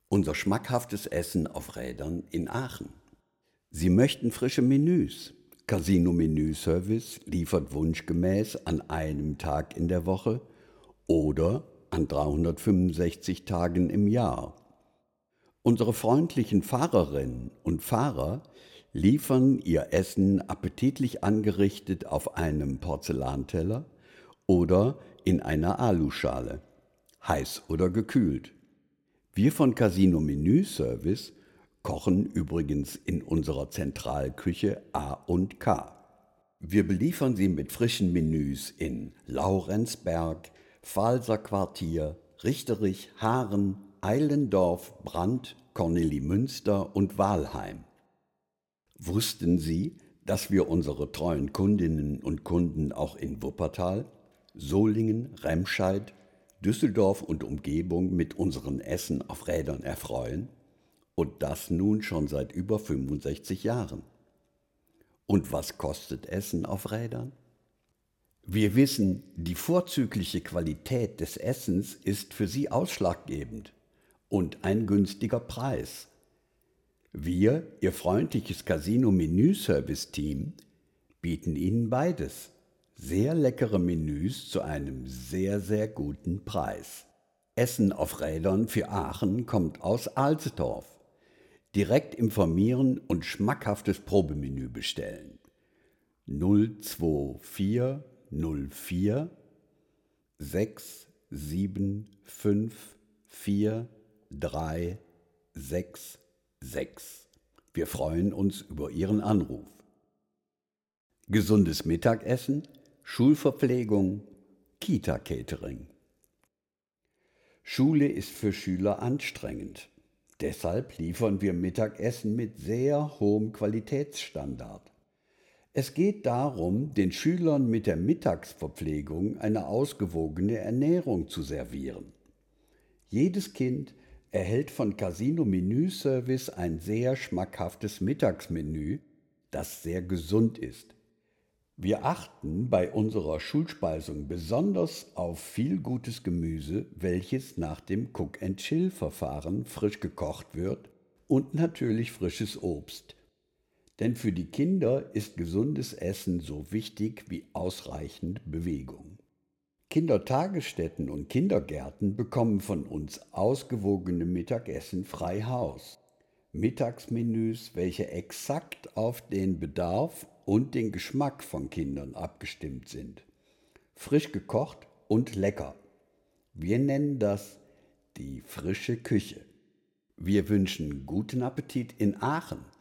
Unser schmackhaftes Essen auf Rädern in Aachen. Sie möchten frische Menüs. Casino Menüservice liefert wunschgemäß an einem Tag in der Woche oder an 365 Tagen im Jahr. Unsere freundlichen Fahrerinnen und Fahrer liefern ihr Essen appetitlich angerichtet auf einem Porzellanteller oder in einer Aluschale, heiß oder gekühlt. Wir von Casino Menüservice kochen übrigens in unserer Zentralküche A und K. Wir beliefern Sie mit frischen Menüs in Laurenzberg, Pfalzer Quartier, Richterich, Haaren, Eilendorf, Brandt, Kornelimünster und Wahlheim. Wussten Sie, dass wir unsere treuen Kundinnen und Kunden auch in Wuppertal, Solingen, Remscheid, Düsseldorf und Umgebung mit unseren Essen auf Rädern erfreuen? Und das nun schon seit über 65 Jahren. Und was kostet Essen auf Rädern? Wir wissen, die vorzügliche Qualität des Essens ist für Sie ausschlaggebend und ein günstiger Preis. Wir, Ihr freundliches Casino-Menüservice-Team, bieten Ihnen beides. Sehr leckere Menüs zu einem sehr, sehr guten Preis. Essen auf Rädern für Aachen kommt aus Alsdorf. Direkt informieren und schmackhaftes Probemenü bestellen. 02404 6754366. Wir freuen uns über Ihren Anruf. Gesundes Mittagessen, Schulverpflegung, Kita-Catering. Schule ist für Schüler anstrengend. Deshalb liefern wir Mittagessen mit sehr hohem Qualitätsstandard. Es geht darum, den Schülern mit der Mittagsverpflegung eine ausgewogene Ernährung zu servieren. Jedes Kind erhält von Casino Menüservice ein sehr schmackhaftes Mittagsmenü, das sehr gesund ist. Wir achten bei unserer Schulspeisung besonders auf viel gutes Gemüse, welches nach dem Cook-and-Chill-Verfahren frisch gekocht wird, und natürlich frisches Obst. Denn für die Kinder ist gesundes Essen so wichtig wie ausreichend Bewegung. Kindertagesstätten und Kindergärten bekommen von uns ausgewogene Mittagessen frei Haus. Mittagsmenüs, welche exakt auf den Bedarf und den Geschmack von Kindern abgestimmt sind. Frisch gekocht und lecker. Wir nennen das die frische Küche. Wir wünschen guten Appetit in Aachen.